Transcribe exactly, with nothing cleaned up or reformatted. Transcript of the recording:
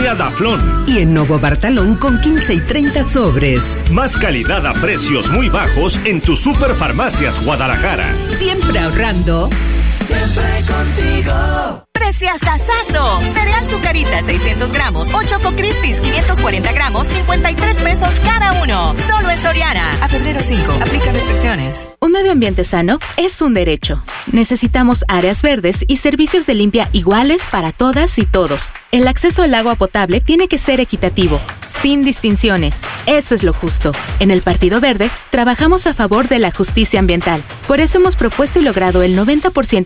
Farmacia Daflón. Y en Novo Bartalón con quince y treinta sobres. Más calidad a precios muy bajos en tu Superfarmacias Guadalajara. Siempre ahorrando. Siempre contigo. ¡Preciasasazo! Cereal Zucarita seiscientos gramos o Choco Crispies quinientos cuarenta gramos, cincuenta y tres pesos cada uno. Solo en Soriana. A febrero cinco. Aplica restricciones. Un medio ambiente sano es un derecho. Necesitamos áreas verdes y servicios de limpia iguales para todas y todos. El acceso al agua potable tiene que ser equitativo, sin distinciones. Eso es lo justo. En el Partido Verde trabajamos a favor de la justicia ambiental. Por eso hemos propuesto y logrado el noventa por ciento